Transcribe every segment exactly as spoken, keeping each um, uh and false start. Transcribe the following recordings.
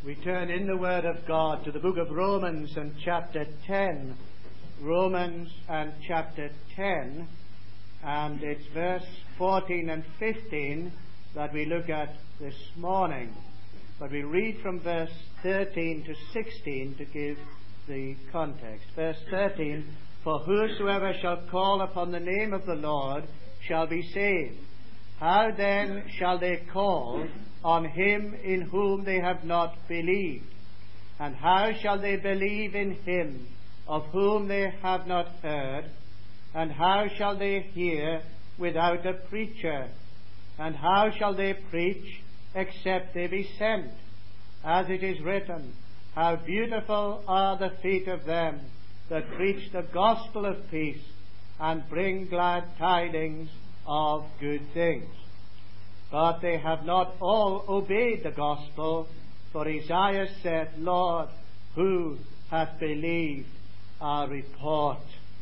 We turn in the Word of God to the book of Romans and chapter ten. Romans and chapter ten, and it's verse fourteen and fifteen that we look at this morning. But we read from verse thirteen to sixteen to give the context. Verse thirteen, "For whosoever shall call upon the name of the Lord shall be saved. How then shall they call on him in whom they have not believed? And how shall they believe in him of whom they have not heard? And how shall they hear without a preacher? And how shall they preach except they be sent? As it is written, how beautiful are the feet of them that preach the gospel of peace and bring glad tidings of good things. But they have not all obeyed the gospel, for Isaiah said, Lord, who hath believed our report?"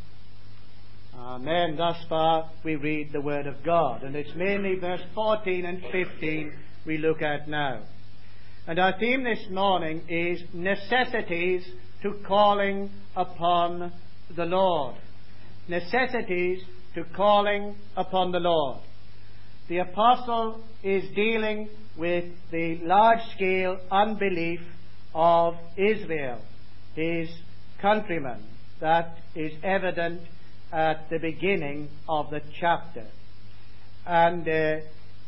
Amen. Thus far we read the Word of God, and it's mainly verse fourteen and fifteen we look at now. And our theme this morning is necessities to calling upon the Lord. Necessities to calling upon the Lord. The apostle is dealing with the large-scale unbelief of Israel, his countrymen. That is evident at the beginning of the chapter. And uh,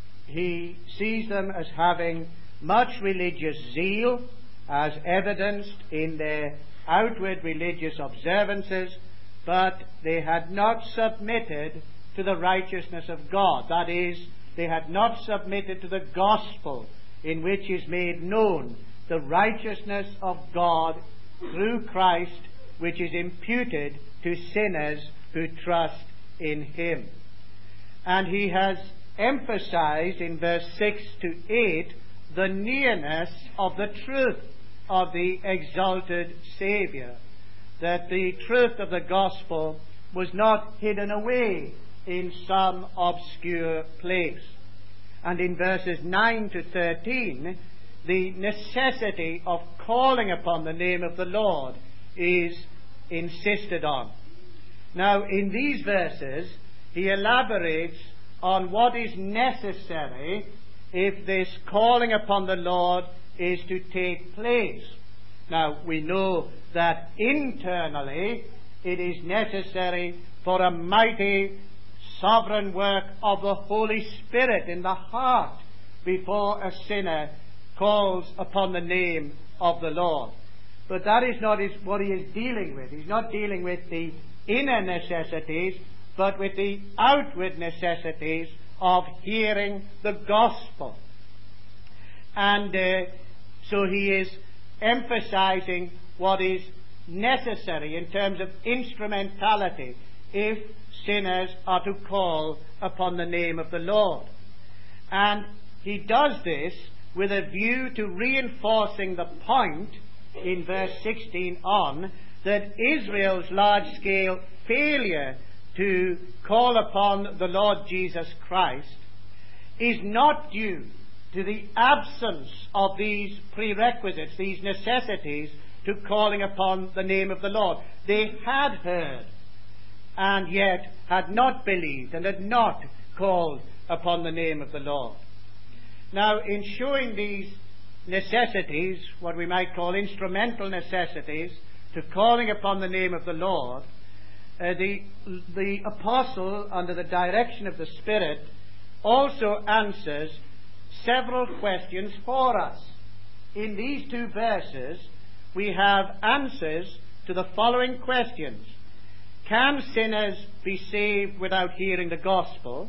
he sees them as having much religious zeal, as evidenced in their outward religious observances, but they had not submitted to the righteousness of God. That is, they had not submitted to the gospel in which is made known the righteousness of God through Christ, which is imputed to sinners who trust in him. And he has emphasized in verse six to eight the nearness of the truth of the exalted Saviour, that the truth of the gospel was not hidden away in some obscure place. And in verses nine to thirteen, the necessity of calling upon the name of the Lord is insisted on. Now, in these verses, he elaborates on what is necessary if this calling upon the Lord is to take place. Now, we know that internally it is necessary for a mighty sovereign work of the Holy Spirit in the heart before a sinner calls upon the name of the Lord. But that is not his, what he is dealing with. He's not dealing with the inner necessities, but with the outward necessities of hearing the gospel. And uh, so he is emphasizing what is necessary in terms of instrumentality if sinners are to call upon the name of the Lord. And he does this with a view to reinforcing the point in verse sixteen on, that Israel's large-scale failure to call upon the Lord Jesus Christ is not due to the absence of these prerequisites, these necessities to calling upon the name of the Lord. They had heard and yet had not believed and had not called upon the name of the Lord. Now, in showing these necessities, what we might call instrumental necessities, to calling upon the name of the Lord, uh, the, the apostle, under the direction of the Spirit, also answers several questions for us. In these two verses, we have answers to the following questions. Can sinners be saved without hearing the gospel?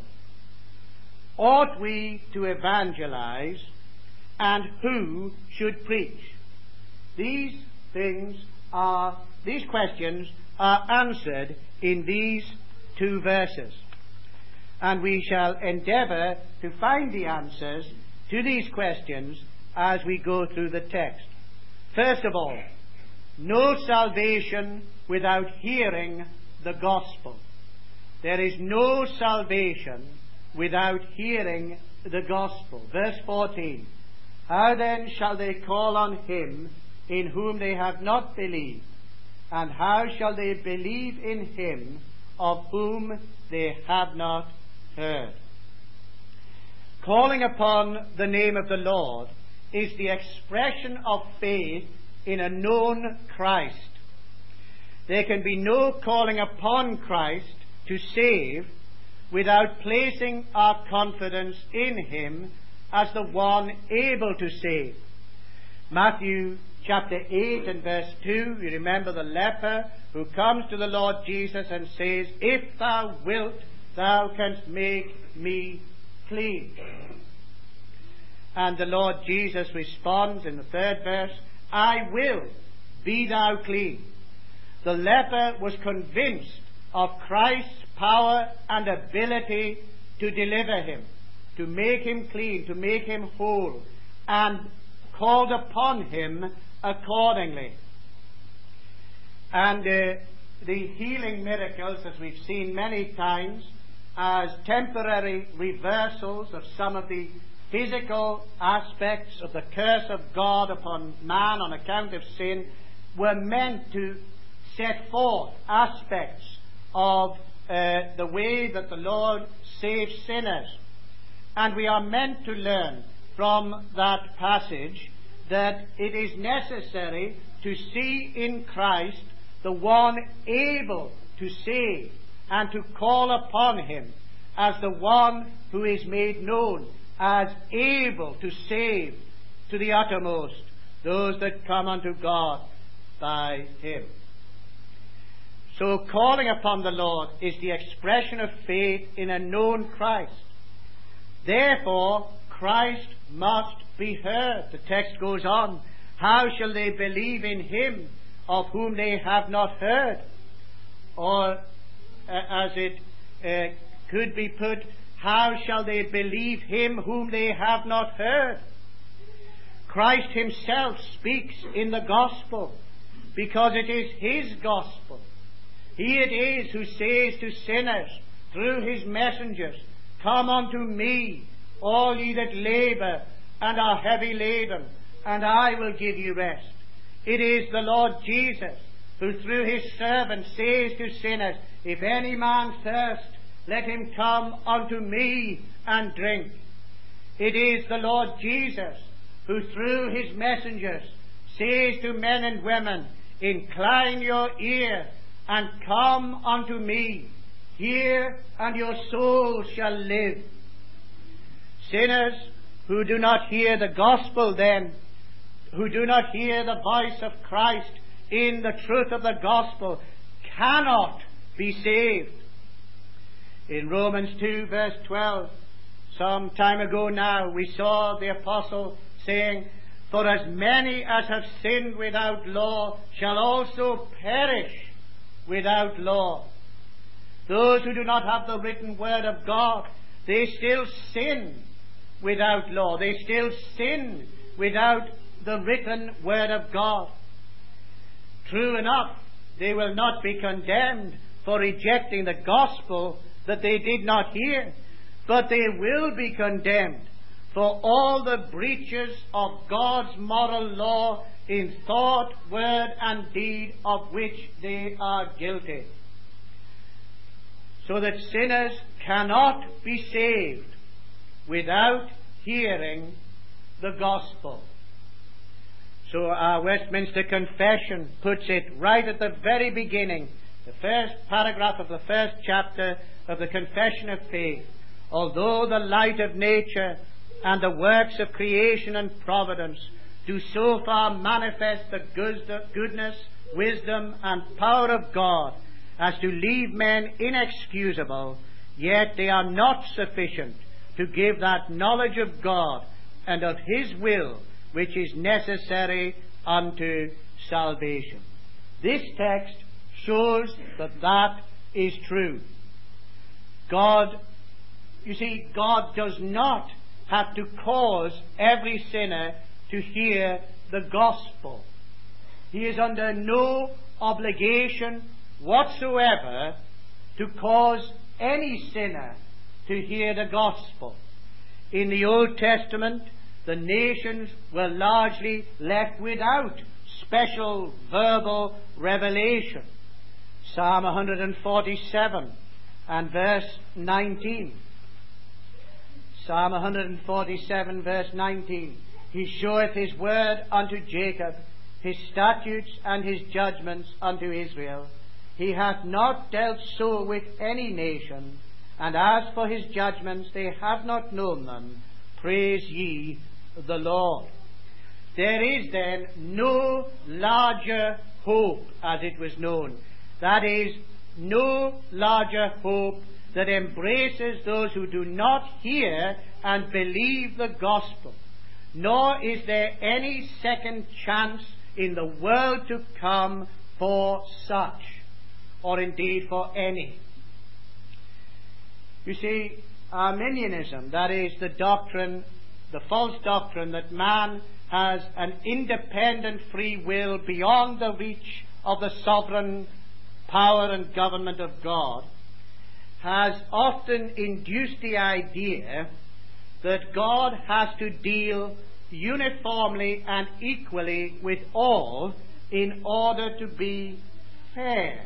Ought we to evangelize? And who should preach? These things are, these questions are answered in these two verses. And we shall endeavour to find the answers to these questions as we go through the text. First of all, no salvation without hearing the gospel. There is no salvation without hearing the gospel. Verse fourteen, How then shall they call on him in whom they have not believed? And how shall they believe in him of whom they have not heard? Calling upon the name of the Lord is the expression of faith in a known Christ. There can be no calling upon Christ to save without placing our confidence in him as the one able to save. Matthew chapter eight and verse two, you remember the leper who comes to the Lord Jesus and says, "If thou wilt, thou canst make me clean." And the Lord Jesus responds in the third verse, "I will, be thou clean." The leper was convinced of Christ's power and ability to deliver him, to make him clean, to make him whole, and called upon him accordingly. And uh, the healing miracles, as we've seen many times, as temporary reversals of some of the physical aspects of the curse of God upon man on account of sin, were meant to set forth aspects of uh, the way that the Lord saves sinners. And we are meant to learn from that passage that it is necessary to see in Christ the one able to save, and to call upon him as the one who is made known as able to save to the uttermost those that come unto God by him. So calling upon the Lord is the expression of faith in a known Christ. Therefore, Christ must be heard. The text goes on, "How shall they believe in him of whom they have not heard?" Or, uh, as it uh, could be put, "How shall they believe him whom they have not heard?" Christ himself speaks in the gospel, because it is his gospel. He it is who says to sinners through his messengers, "Come unto me, all ye that labour and are heavy laden, and I will give you rest." It is the Lord Jesus who through his servant says to sinners, "If any man thirst, let him come unto me and drink." It is the Lord Jesus who through his messengers says to men and women, "Incline your ear and come unto me. Hear, and your soul shall live." Sinners who do not hear the gospel then, who do not hear the voice of Christ in the truth of the gospel, cannot be saved. In Romans two verse twelve, some time ago now, we saw the apostle saying, "For as many as have sinned without law shall also perish without law." Those who do not have the written word of God, they still sin without law. They still sin without the written word of God. True enough, they will not be condemned for rejecting the gospel that they did not hear, but they will be condemned for all the breaches of God's moral law in thought, word, and deed of which they are guilty. So that sinners cannot be saved without hearing the gospel. So our Westminster Confession puts it right at the very beginning, the first paragraph of the first chapter of the Confession of Faith. "Although the light of nature and the works of creation and providence do so far manifest the goodness, wisdom, and power of God as to leave men inexcusable, yet they are not sufficient to give that knowledge of God and of his will which is necessary unto salvation." This text shows that that is true. God, you see, God does not have to cause every sinner to hear the gospel. He is under no obligation whatsoever to cause any sinner to hear the gospel. In the Old Testament, the nations were largely left without special verbal revelation. Psalm one forty-seven and verse nineteen. Psalm one forty-seven verse nineteen. He showeth his word unto Jacob, his statutes and his judgments unto Israel. He hath not dealt so with any nation, and as for his judgments, they have not known them. Praise ye the Lord. There is then no larger hope, as it was known. That is, no larger hope that embraces those who do not hear and believe the gospel. Nor is there any second chance in the world to come for such, or indeed for any. You see, Arminianism, that is the doctrine, the false doctrine that man has an independent free will beyond the reach of the sovereign power and government of God, has often induced the idea that God has to deal uniformly and equally with all in order to be fair.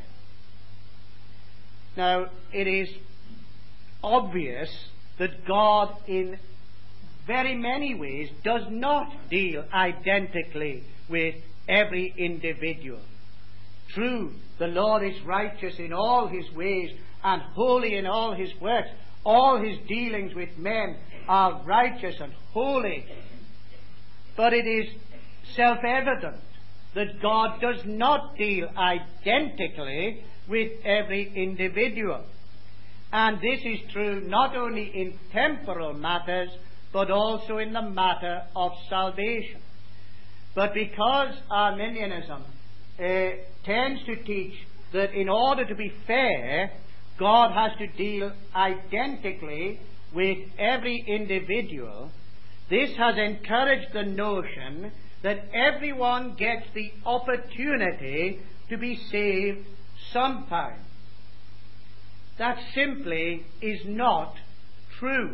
Now, it is obvious that God in very many ways does not deal identically with every individual. True, the Lord is righteous in all his ways and holy in all his works. All his dealings with men are righteous and holy. But it is self-evident that God does not deal identically with every individual. And this is true not only in temporal matters, but also in the matter of salvation. But because Arminianism uh, tends to teach that in order to be fair, God has to deal identically with every individual, this has encouraged the notion that everyone gets the opportunity to be saved sometime. That simply is not true.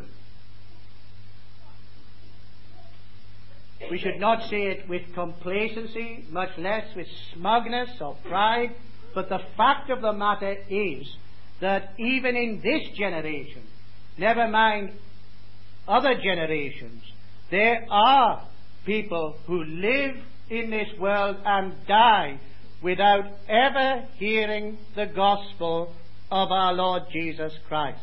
We should not say it with complacency, much less with smugness or pride, but the fact of the matter is that even in this generation, never mind other generations, there are people who live in this world and die without ever hearing the gospel of our Lord Jesus Christ.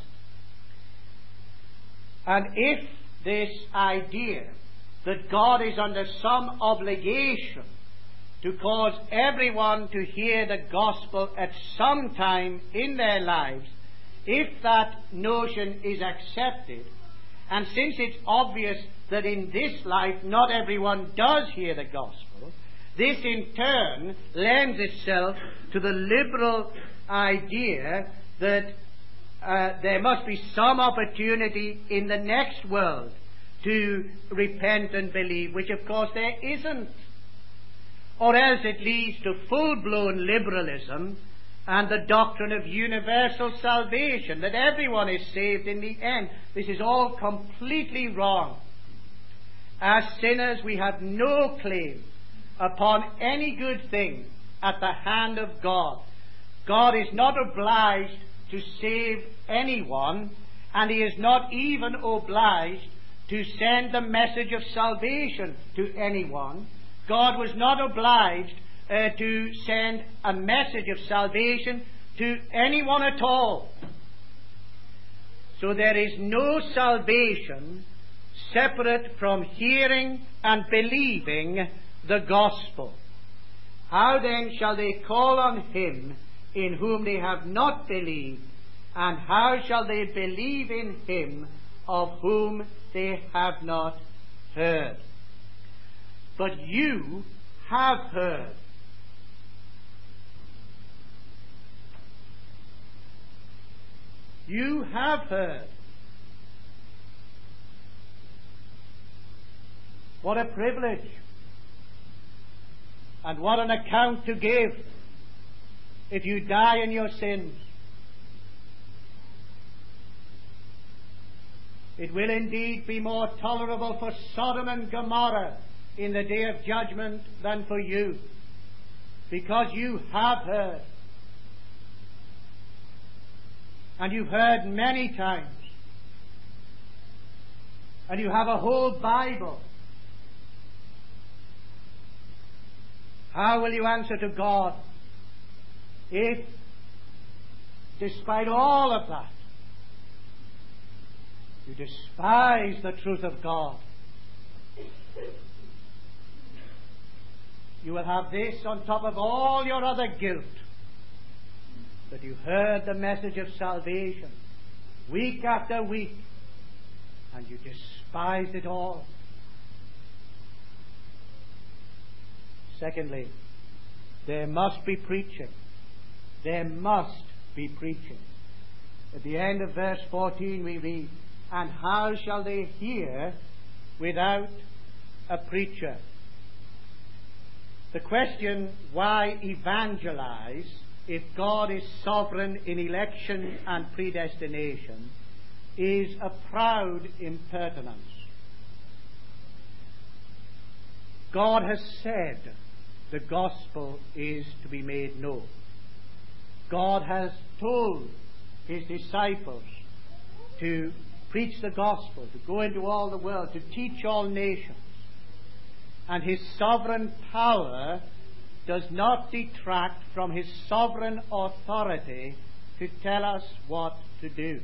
And if this idea that God is under some obligation to cause everyone to hear the gospel at some time in their lives, if that notion is accepted, and since it's obvious that in this life not everyone does hear the gospel, this in turn lends itself to the liberal idea that uh, there must be some opportunity in the next world to repent and believe, which of course there isn't. Or else it leads to full-blown liberalism and the doctrine of universal salvation, that everyone is saved in the end. This is all completely wrong. As sinners, we have no claim upon any good thing at the hand of God. God is not obliged to save anyone, and he is not even obliged to send the message of salvation to anyone. God was not obliged uh, to send a message of salvation to anyone at all. So there is no salvation separate from hearing and believing the gospel. How then shall they call on him in whom they have not believed? And how shall they believe in him of whom they have not heard? But you have heard. You have heard. What a privilege, and what an account to give if you die in your sins. It will indeed be more tolerable for Sodom and Gomorrah in the day of judgment than for you, because you have heard, and you've heard many times, and you have a whole Bible. How will you answer to God if, despite all of that, you despise the truth of God? You will have this on top of all your other guilt, that you heard the message of salvation week after week, and you despised it all. Secondly, there must be preaching. There must be preaching. At the end of verse fourteen we read, "And how shall they hear without a preacher?" The question, why evangelize if God is sovereign in election and predestination, is a proud impertinence. God has said the gospel is to be made known. God has told his disciples to preach the gospel, to go into all the world, to teach all nations. And his sovereign power does not detract from his sovereign authority to tell us what to do.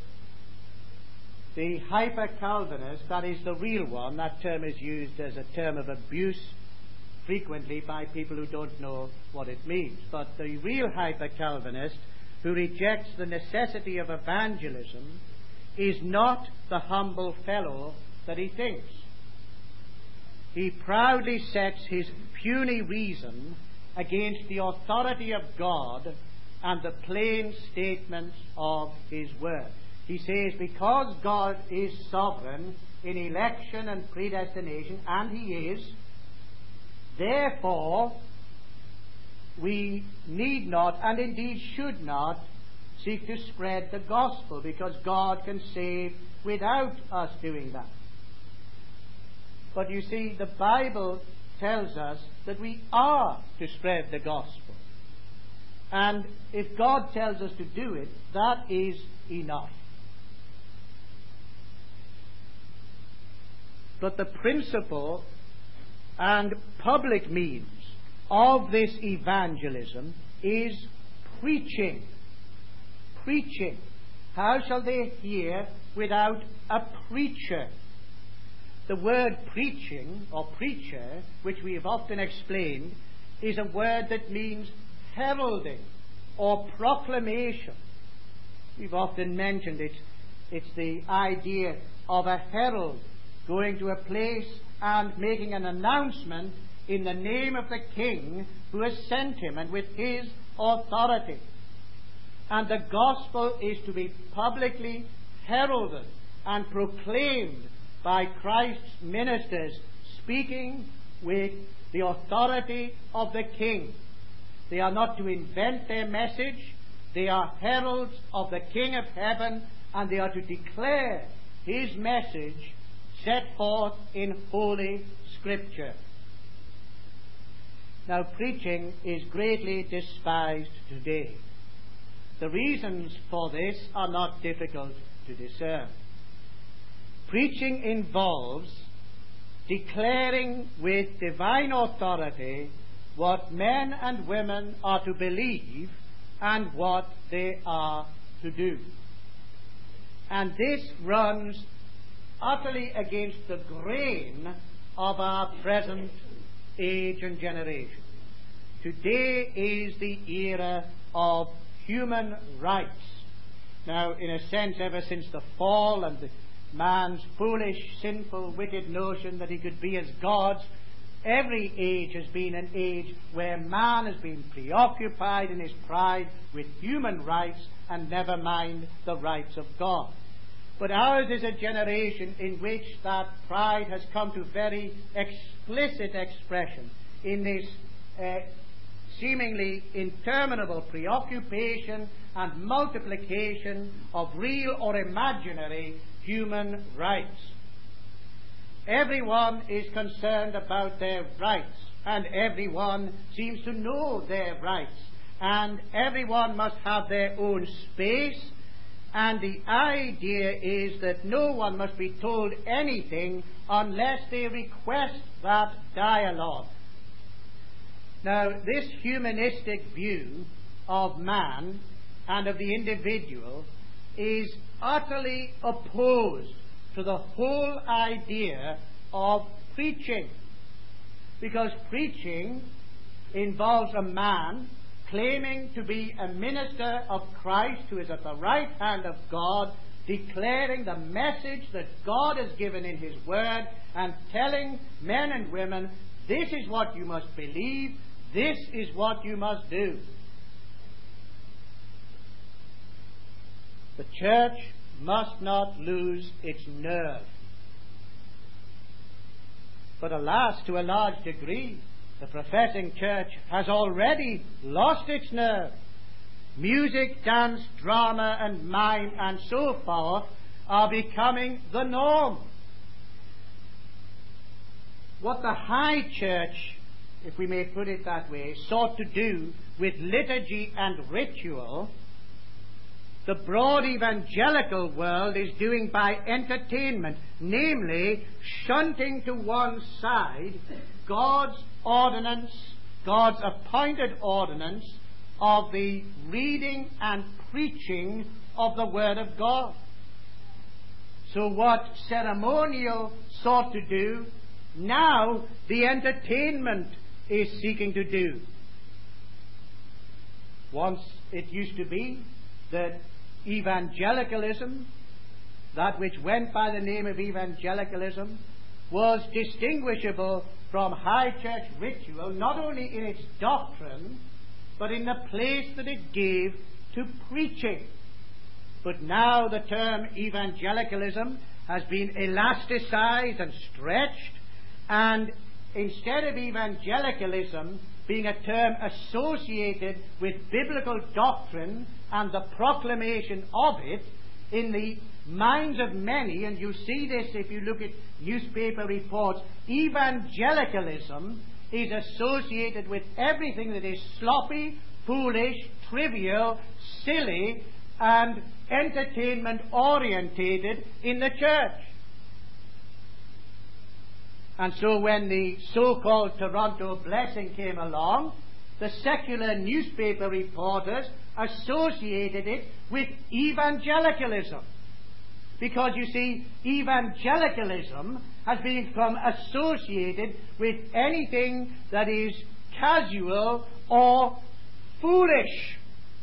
The hyper-Calvinist, that is the real one, that term is used as a term of abuse frequently by people who don't know what it means. But the real hyper-Calvinist, who rejects the necessity of evangelism, is not the humble fellow that he thinks. He proudly sets his puny reason against the authority of God and the plain statements of his word. He says, because God is sovereign in election and predestination, and he is, therefore we need not, and indeed should not, seek to spread the gospel, because God can save without us doing that. But you see, the Bible tells us that we are to spread the gospel. And if God tells us to do it, that is enough. But the principal and public means of this evangelism is preaching. Preaching. How shall they hear without a preacher? The word preaching, or preacher, which we have often explained, is a word that means heralding or proclamation. We've often mentioned it. It's the idea of a herald going to a place and making an announcement in the name of the king who has sent him and with his authority. And the gospel is to be publicly heralded and proclaimed by Christ's ministers, speaking with the authority of the king. They are not to invent their message. They are heralds of the King of heaven, and they are to declare his message set forth in Holy Scripture. Now, preaching is greatly despised today. The reasons for this are not difficult to discern. Preaching involves declaring with divine authority what men and women are to believe and what they are to do. And this runs utterly against the grain of our present age and generation. Today is the era of human rights. Now, in a sense, ever since the fall and the man's foolish, sinful, wicked notion that he could be as gods, every age has been an age where man has been preoccupied in his pride with human rights and never mind the rights of God. But ours is a generation in which that pride has come to very explicit expression in this uh, seemingly interminable preoccupation and multiplication of real or imaginary human rights. Everyone is concerned about their rights, and everyone seems to know their rights, and everyone must have their own space, and the idea is that no one must be told anything unless they request that dialogue. Now, this humanistic view of man and of the individual is utterly opposed to the whole idea of preaching. Because preaching involves a man claiming to be a minister of Christ who is at the right hand of God, declaring the message that God has given in His Word and telling men and women, this is what you must believe, this is what you must do. The church must not lose its nerve. But alas, to a large degree, the professing church has already lost its nerve. Music, dance, drama, and mime, and so forth are becoming the norm. What the high church, if we may put it that way, sought to do with liturgy and ritual, the broad evangelical world is doing by entertainment, namely shunting to one side God's ordinance, God's appointed ordinance of the reading and preaching of the Word of God. So what ceremonial sought to do, now the entertainment is seeking to do. Once it used to be that evangelicalism, that which went by the name of evangelicalism, was distinguishable from high church ritual, not only in its doctrine, but in the place that it gave to preaching. But now the term evangelicalism has been elasticized and stretched, and instead of evangelicalism being a term associated with biblical doctrine and the proclamation of it, in the minds of many, and you see this if you look at newspaper reports, evangelicalism is associated with everything that is sloppy, foolish, trivial, silly, and entertainment orientated in the church. And so when the so-called Toronto Blessing came along, the secular newspaper reporters associated it with evangelicalism. Because, you see, evangelicalism has become associated with anything that is casual or foolish.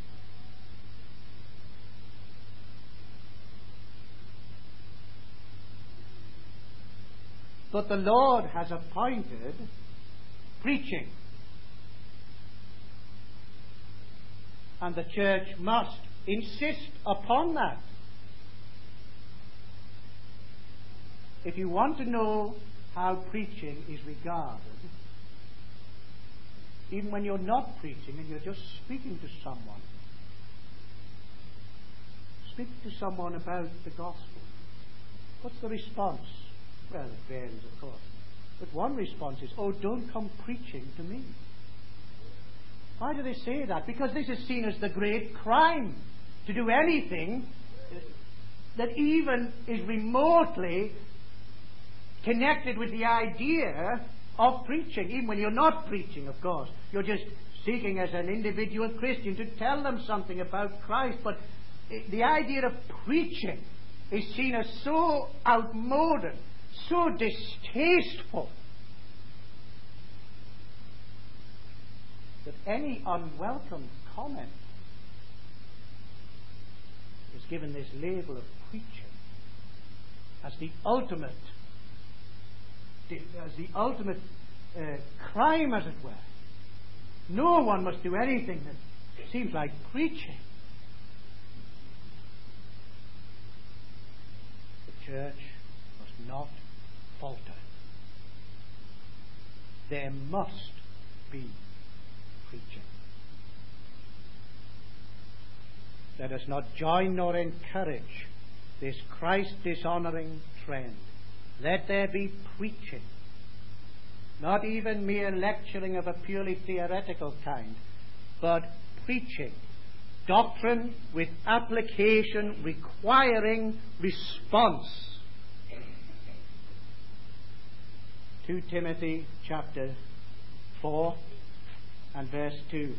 But the Lord has appointed preaching. And the church must insist upon that. If you want to know how preaching is regarded, even when you're not preaching and you're just speaking to someone, speak to someone about the gospel, what's the response? Well, it varies, of course. But one response is, oh, don't come preaching to me. Why do they say that? Because this is seen as the great crime, to do anything that even is remotely connected with the idea of preaching. Even when you're not preaching, of course. You're just seeking as an individual Christian to tell them something about Christ. But the idea of preaching is seen as so outmoded, so distasteful, that any unwelcome comment is given this label of preaching as the ultimate, as the ultimate uh, crime, as it were. No one must do anything that seems like preaching. The church must not falter. There must be preaching. Let us not join nor encourage this Christ-dishonoring trend. Let there be preaching, not even mere lecturing of a purely theoretical kind, but preaching, doctrine with application requiring response. Second Timothy chapter four and verse two.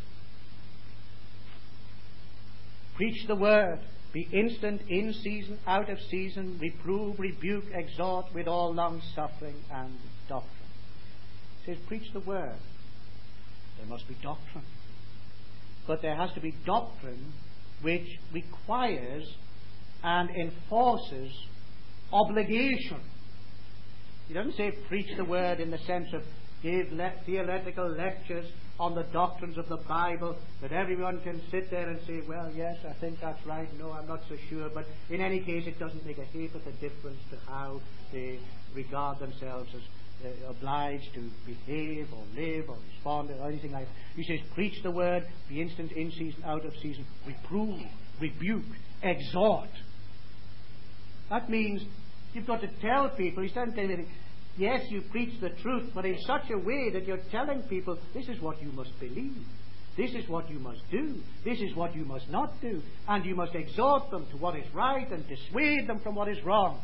Preach the word, be instant in season, out of season, reprove, rebuke, exhort with all long suffering and doctrine. It says preach the word. There must be doctrine. But there has to be doctrine which requires and enforces obligation. He doesn't say preach the word in the sense of give le- theoretical lectures on the doctrines of the Bible that everyone can sit there and say, well, yes, I think that's right. No, I'm not so sure. But in any case, it doesn't make a ha'porth of difference to how they regard themselves as uh, obliged to behave or live or respond or anything like that. He says, preach the word, be instant in season, out of season, reprove, rebuke, exhort. That means you've got to tell people. He's not saying anything. Yes, you preach the truth, but in such a way that you're telling people, this is what you must believe. This is what you must do. This is what you must not do. And you must exhort them to what is right and dissuade them from what is wrong.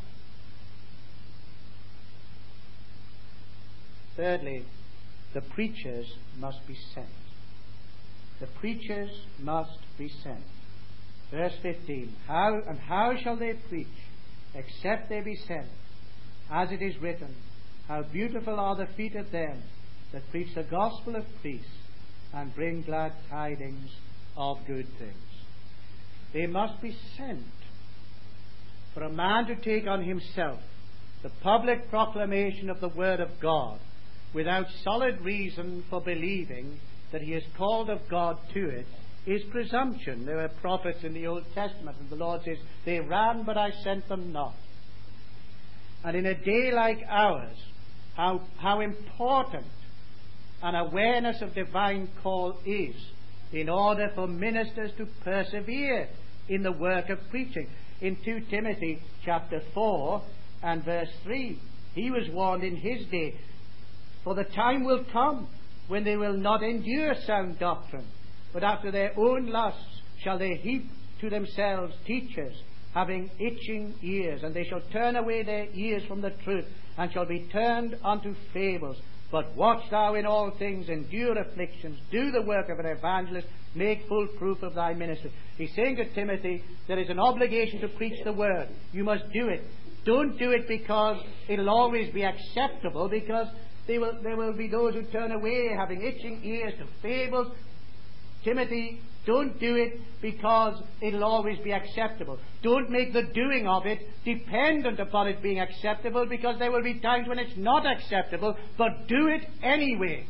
Thirdly, the preachers must be sent. The preachers must be sent. Verse fifteen, how and how shall they preach except they be sent? As it is written, how beautiful are the feet of them that preach the gospel of peace and bring glad tidings of good things. They must be sent. For a man to take on himself the public proclamation of the word of God without solid reason for believing that he is called of God to it is presumption. There were prophets in the Old Testament, and the Lord says, they ran, but I sent them not. And in a day like ours, how, how important an awareness of divine call is in order for ministers to persevere in the work of preaching. In Second Timothy chapter four and verse three, he was warned in his day, for the time will come when they will not endure sound doctrine, but after their own lusts shall they heap to themselves teachers, having itching ears, and they shall turn away their ears from the truth, and shall be turned unto fables. But watch thou in all things, endure afflictions, do the work of an evangelist, make full proof of thy ministry. He's saying to Timothy, there is an obligation to preach the word. You must do it. Don't do it because it'll always be acceptable, because they will, there will be those who turn away, having itching ears, to fables. Timothy, don't do it because it'll always be acceptable. Don't make the doing of it dependent upon it being acceptable, because there will be times when it's not acceptable, but do it anyway.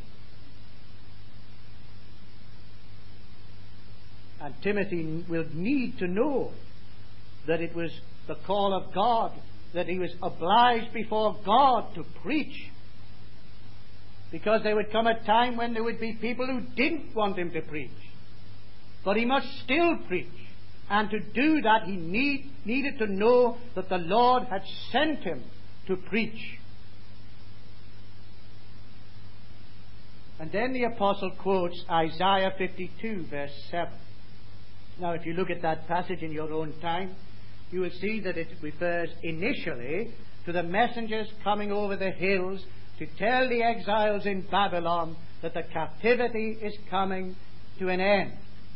And Timothy will need to know that it was the call of God, that he was obliged before God to preach. Because there would come a time when there would be people who didn't want him to preach. But he must still preach. And to do that, he need, needed to know that the Lord had sent him to preach. And then the apostle quotes Isaiah fifty-two, verse seven. Now, if you look at that passage in your own time, you will see that it refers initially to the messengers coming over the hills to tell the exiles in Babylon that the captivity is coming to an end.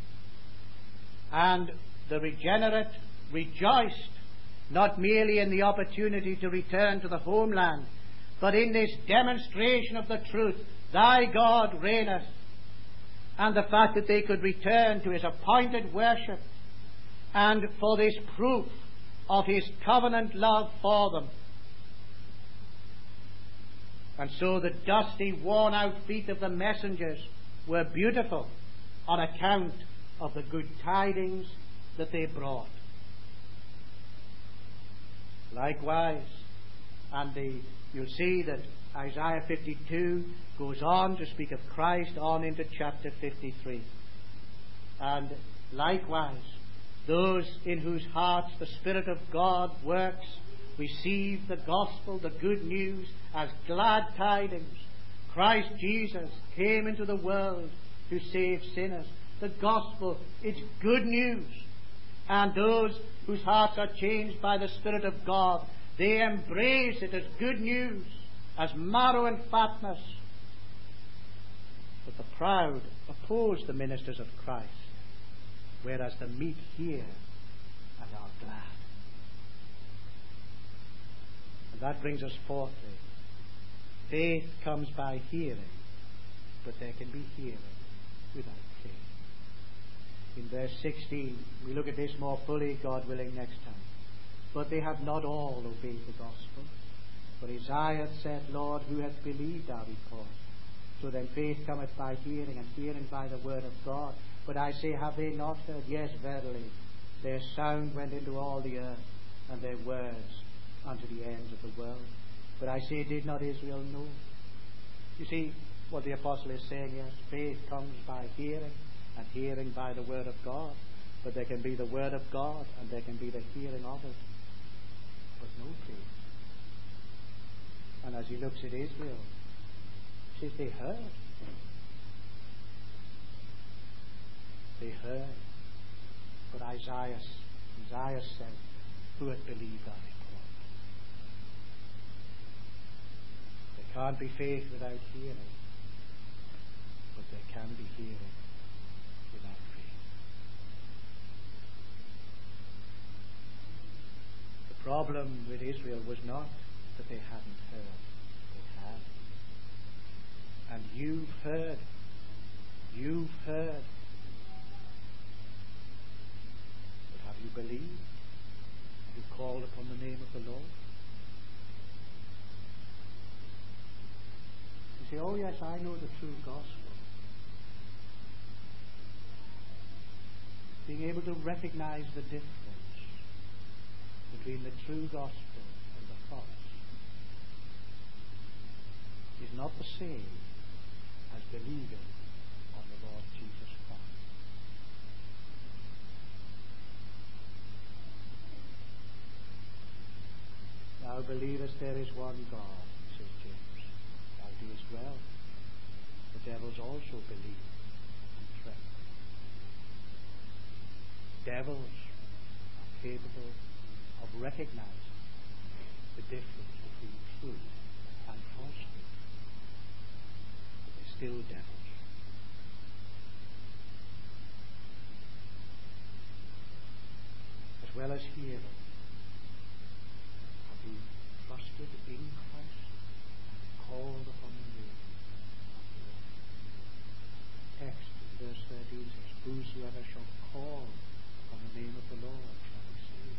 And the regenerate rejoiced not merely in the opportunity to return to the homeland, but in this demonstration of the truth, thy God reigneth, and the fact that they could return to his appointed worship, and for this proof of his covenant love for them. And so the dusty, worn-out feet of the messengers were beautiful on account of the good tidings that they brought. Likewise, and the, you'll see that Isaiah fifty-two goes on to speak of Christ on into chapter fifty-three. And likewise, those in whose hearts the Spirit of God works receive the gospel, the good news, as glad tidings. Christ Jesus came into the world to save sinners. The gospel, it's good news. And those whose hearts are changed by the Spirit of God, they embrace it as good news, as marrow and fatness. But the proud oppose the ministers of Christ, whereas the meek hear and are glad. And that brings us fourthly. Faith comes by hearing, but there can be hearing without faith. In verse sixteen, we look at this more fully, God willing, next time. But they have not all obeyed the gospel. For Isaiah said, Lord, who hath believed our report? So then faith cometh by hearing, and hearing by the word of God. But I say, have they not heard? Yes, verily. Their sound went into all the earth, and their words unto the ends of the world. But I say, did not Israel know? You see what the apostle is saying? Yes, faith comes by hearing, and hearing by the word of God. But there can be the word of God, and there can be the hearing of it, but no faith. And as he looks at Israel, he says they heard. They heard. But Isaiah, Isaiah said, who hath believed our report? There can't be faith without hearing, but there can be hearing without faith. The problem with Israel was not that they hadn't heard. They had. And you've heard. You've heard. But have you believed? Have you called upon the name of the Lord? You say, oh yes, I know the true gospel. Being able to recognize the difference between the true gospel and the false is not the same as believing on the Lord Jesus Christ. Thou believest there is one God, says James. Thou doest well. The devils also believe and tremble. Devils are capable of recognizing the difference between truth and falsehood. But they're still devils. As well as hearing, have you trusted in Christ and called upon the name of the Lord? Text in verse thirteen says, whosoever shall call on the name of the Lord shall be saved.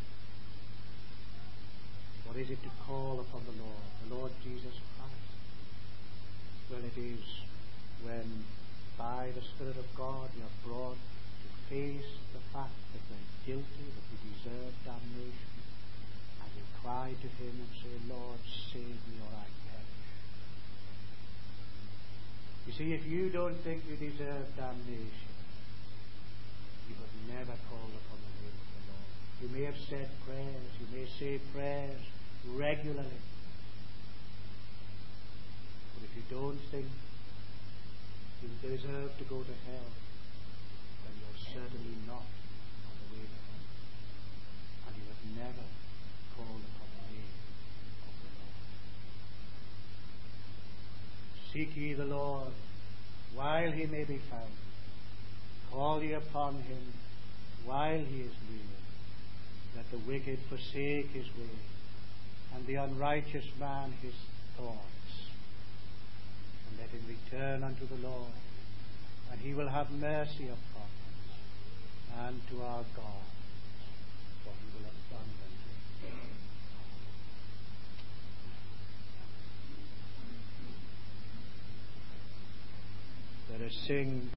What is it to call upon the Lord, the Lord Jesus Christ? Well, it is when by the Spirit of God you are brought to face the fact that we're guilty, that we deserve damnation, and you cry to Him and say, Lord, save me or I perish. You see, if you don't think you deserve damnation, you have never called upon the name of the Lord. You may have said prayers, you may say prayers regularly, but if you don't think you deserve to go to hell, then you're certainly not on the way to heaven, and you have never called upon the name of the Lord. Seek ye the Lord while He may be found. Call ye upon Him while He is near. Let the wicked forsake his way, and the unrighteous man his thoughts. And let him return unto the Lord, and He will have mercy upon us, and to our God, for He will abundantly. Let us sing.